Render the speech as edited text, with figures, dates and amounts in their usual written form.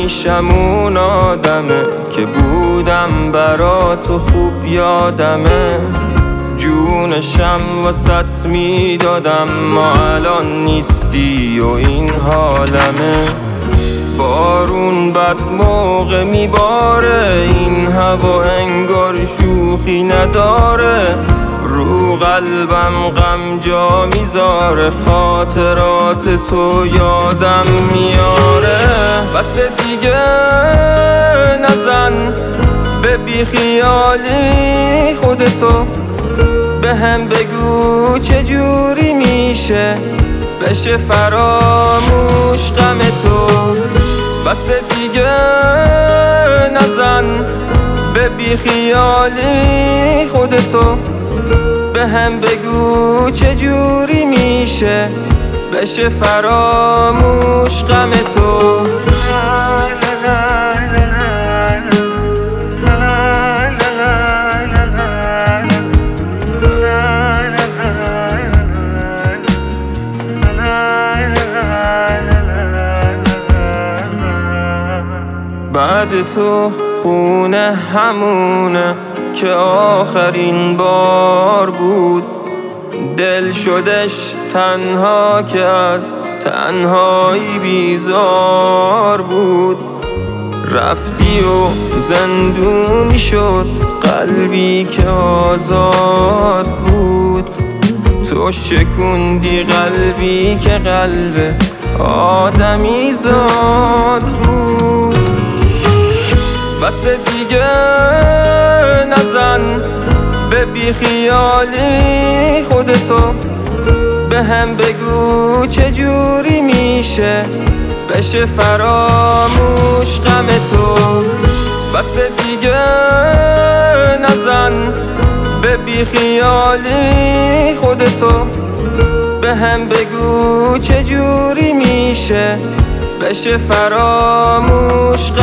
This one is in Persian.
همیشم اون آدمه که بودم برا تو خوب یادمه. جونشم واسط میدادم، ما الان نیستی و این حالمه. بارون بد موقع میباره، این هوا انگار شوخی نداره. رو قلبم غم جا میذاره، خاطرات تو یادم میاره. بس دیگه نزن به بیخیالی خودتو، به هم بگو چجوری میشه بشه فراموش غم تو. بس دیگه نزن به بیخیالی خودتو، به هم بگو چجوری میشه بشه فراموش غم تو. بعد تو خونه همونه که آخرین بار بود. دل شدش تنها که از تنهایی بیزار بود. رفتی و زندونی شد قلبی که آزاد بود. تو شکوندی قلبی که قلب آدمی زاد بود. بس دیگه نزن به بیخیالی خودتو، به هم بگو چجوری میشه بشه فراموش غم تو. بس دیگه نزن به بیخیالی خودتو، به هم بگو چجوری میشه بشه فراموش غم